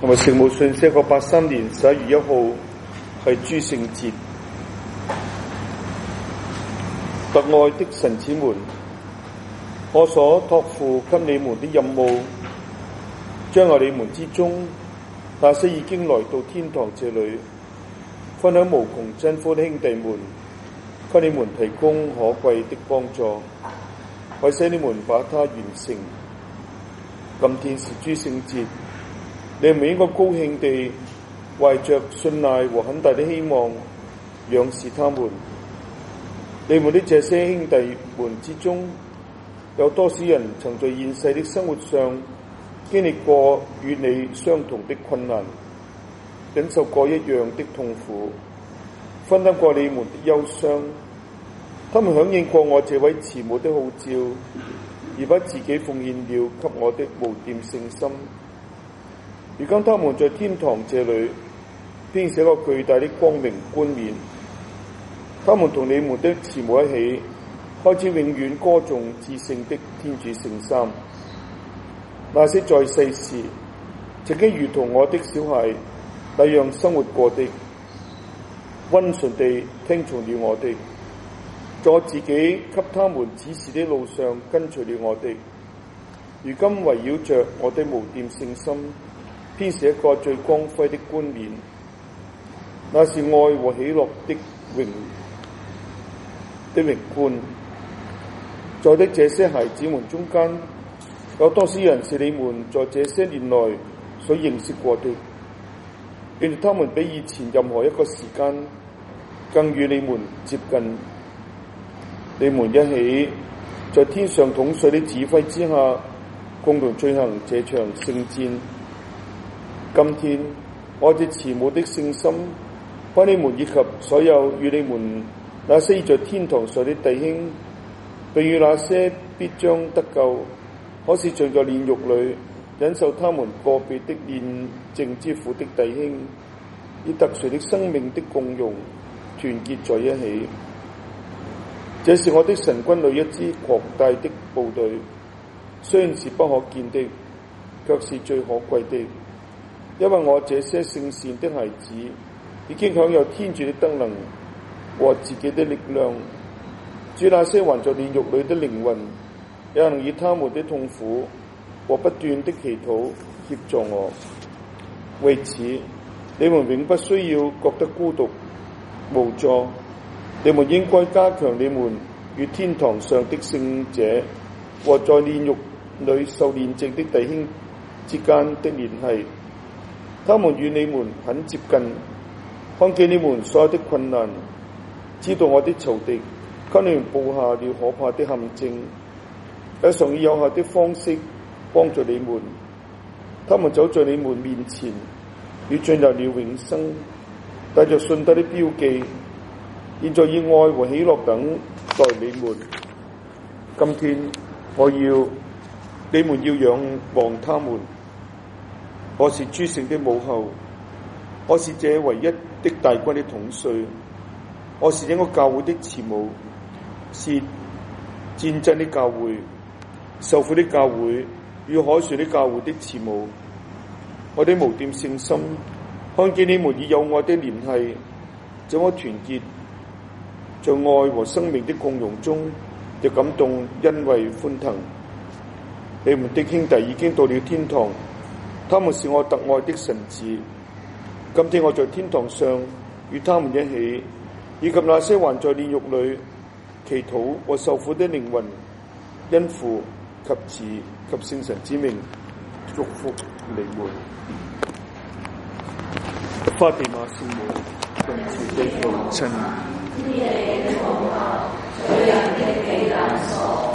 同埋聖母信息1983年11月1號係諸聖節。特愛的神子們，我所託付給你們的任務，將在你們之中那些已經來到天堂這裏分享無窮真福的兄弟們，給你們提供可貴的幫助，為使你們把它完成。今天是諸聖節，你們應該高興地懷着信賴和很大的希望仰視他們。你們的這些兄弟們之中，有多少人曾在現世的生活上經歷過與你相同的困難，忍受過一樣的痛苦，分擔過你們的憂傷？他們響應過我這位慈母的號召，而把自己奉獻了給我的無玷聖心。如今他們在天堂這裏編寫個巨大的光明冠冕，他們同你們的慈母一起開始永遠歌頌至聖的天主聖三。那些在世時曾經如同我的小孩那樣生活過的，溫順地聽從了我的，在我自己給他們指示的路上跟隨了我的，如今圍繞着我的無玷聖心編寫一個最光輝的冠冕，那是愛和喜樂的榮冠。在的這些孩子們中間，有多少人是你們在這些年來所認識過的？願他們比以前任何一個時間更與你們接近。你們一起在天上統帥的指揮之下，共同進行這場聖戰。今天我藉慈母的聖心，把你們以及所有與你們那些已在天堂上的弟兄，並與那些必將得救，可是在煉獄裏忍受他們個別的煉淨之苦的弟兄，以特殊的生命的共融團結在一起。這是我的神軍裏一支龐大的部隊，雖然是不可見的，卻是最可貴的，因為我這些聖善的孩子已經享有天主的德能和自己的力量。至於那些還在煉獄裏的靈魂，也能以他們的痛苦和不斷的祈禱協助我。為此，你們永不需要覺得孤獨無助。你們應該加強你們與天堂上的聖者和在煉獄裏受煉淨的弟兄之間的聯繫。他們與你們很接近，看見你們所有的困難，知道我的仇敵給你們布下了可怕的陷阱，也常以有效的方式幫助你們。他們走在你們面前，已進入了永生，帶着信德的標記，現在以愛和喜樂等待你們。今天你們要仰望他們。我是諸聖的母後，我是這唯一的大軍的統帥，我是整個教會的慈母，是戰爭的教會、受苦的教會與海船的教會的慈母。我的無玷聖心看見你們以有愛的聯繫，這麼團結，在愛和生命的共融中，就感動欣慰歡騰。你們的兄弟已經到了天堂，他們是我特愛的神子。今天我在天堂上與他們一起，以及那些還在煉獄裏祈禱和受苦的靈魂，因父及子及聖神之名祝福你們。花地瑪聖母，信慈的母親。